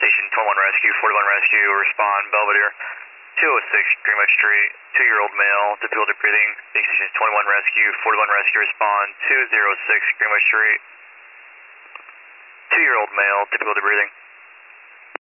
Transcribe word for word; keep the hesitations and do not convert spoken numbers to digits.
Station twenty-one Rescue, forty-one Rescue, respond, Belvedere, two oh six Greenwich Street, two-year-old male, difficulty breathing. Station twenty-one Rescue, forty-one Rescue, respond, two oh six Greenwich Street, two-year-old male, difficulty breathing.